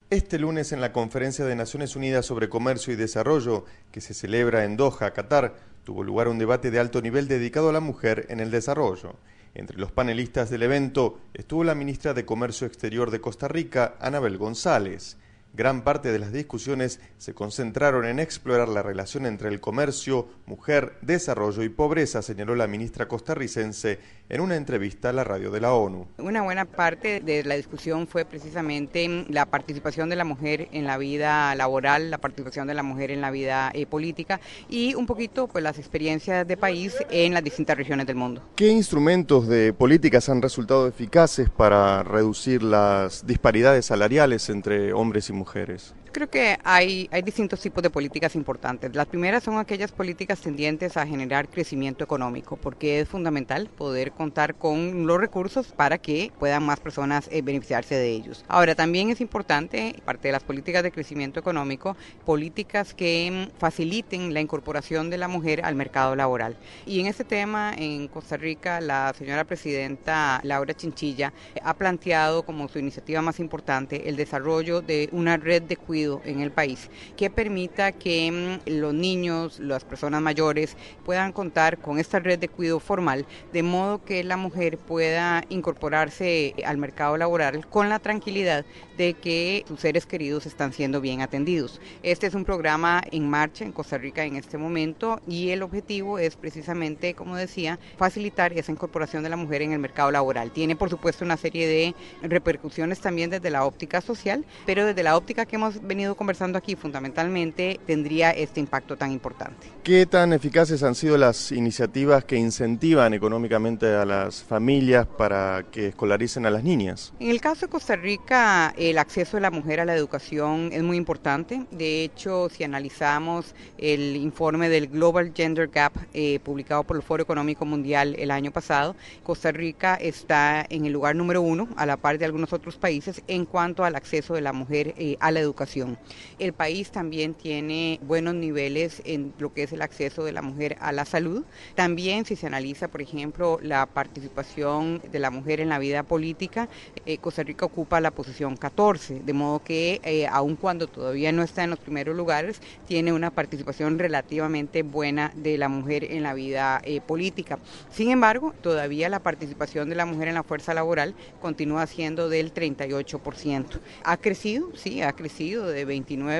Este lunes, en la Conferencia de Naciones Unidas sobre Comercio y Desarrollo, que se celebra en Doha, Qatar, tuvo lugar un debate de alto nivel dedicado a la mujer en el desarrollo. Entre los panelistas del evento estuvo la ministra de Comercio Exterior de Costa Rica, Anabel González. Gran parte de las discusiones se concentraron en explorar la relación entre el comercio, mujer, desarrollo y pobreza, señaló la ministra costarricense en una entrevista a la radio de la ONU. Una buena parte de la discusión fue precisamente la participación de la mujer en la vida laboral, la participación de la mujer en la vida política y un poquito pues las experiencias de país en las distintas regiones del mundo. ¿Qué instrumentos de políticas han resultado eficaces para reducir las disparidades salariales entre hombres y mujeres? Creo que hay distintos tipos de políticas importantes. Las primeras son aquellas políticas tendientes a generar crecimiento económico, porque es fundamental poder contar con los recursos para que puedan más personas beneficiarse de ellos. Ahora, también es importante, parte de las políticas de crecimiento económico, políticas que faciliten la incorporación de la mujer al mercado laboral. Y en este tema, en Costa Rica, la señora presidenta Laura Chinchilla ha planteado como su iniciativa más importante el desarrollo de una red de cuidado en el país que permita que los niños, las personas mayores puedan contar con esta red de cuidado formal, de modo que la mujer pueda incorporarse al mercado laboral con la tranquilidad de que sus seres queridos están siendo bien atendidos. Este es un programa en marcha en Costa Rica en este momento y el objetivo es precisamente, como decía, facilitar esa incorporación de la mujer en el mercado laboral. Tiene por supuesto una serie de repercusiones también desde la óptica social, pero desde la óptica que hemos venido conversando aquí fundamentalmente tendría este impacto tan importante. ¿Qué tan eficaces han sido las iniciativas que incentivan económicamente a las familias para que escolaricen a las niñas? En el caso de Costa Rica, el acceso de la mujer a la educación es muy importante. De hecho, si analizamos el informe del Global Gender Gap publicado por el Foro Económico Mundial el año pasado, Costa Rica está en el lugar número 1, a la par de algunos otros países, en cuanto al acceso de la mujer a la educación. El país también tiene buenos niveles en lo que es el acceso de la mujer a la salud. También, si se analiza, por ejemplo, la participación de la mujer en la vida política, Costa Rica ocupa la posición 14, de modo que aun cuando todavía no está en los primeros lugares, tiene una participación relativamente buena de la mujer en la vida política. Sin embargo, todavía la participación de la mujer en la fuerza laboral continúa siendo del 38%. Ha crecido, sí, ha crecido de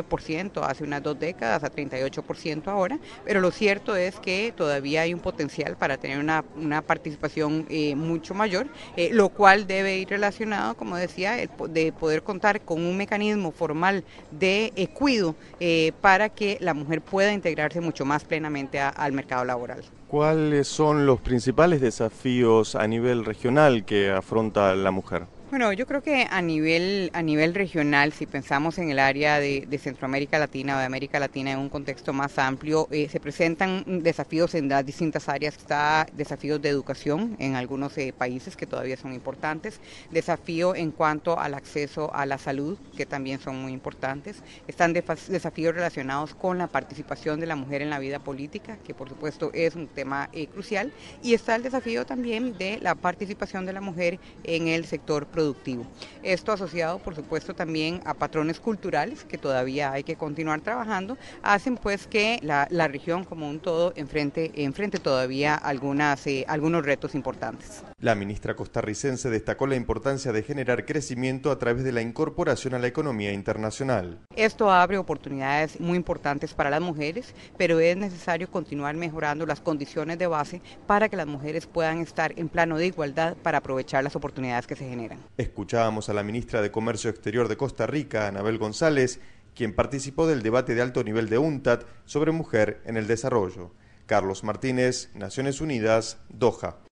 29% hace unas 2 décadas a 38% ahora, pero lo cierto es que todavía hay un potencial para tener una participación mucho mayor, lo cual debe ir relacionado, como decía, de poder contar con un mecanismo formal de cuidado para que la mujer pueda integrarse mucho más plenamente al mercado laboral. ¿Cuáles son los principales desafíos a nivel regional que afronta la mujer? Bueno, yo creo que a nivel regional, si pensamos en el área de Centroamérica Latina o de América Latina en un contexto más amplio, se presentan desafíos en las distintas áreas. Está desafíos de educación en algunos países que todavía son importantes, desafío en cuanto al acceso a la salud, que también son muy importantes. Están desafíos relacionados con la participación de la mujer en la vida política, que por supuesto es un tema crucial, y está el desafío también de la participación de la mujer en el sector productivo. Esto asociado, por supuesto, también a patrones culturales que todavía hay que continuar trabajando, hacen pues que la región como un todo enfrente todavía algunos retos importantes. La ministra costarricense destacó la importancia de generar crecimiento a través de la incorporación a la economía internacional. Esto abre oportunidades muy importantes para las mujeres, pero es necesario continuar mejorando las condiciones de base para que las mujeres puedan estar en plano de igualdad para aprovechar las oportunidades que se generan. Escuchábamos a la ministra de Comercio Exterior de Costa Rica, Anabel González, quien participó del debate de alto nivel de UNCTAD sobre mujer en el desarrollo. Carlos Martínez, Naciones Unidas, Doha.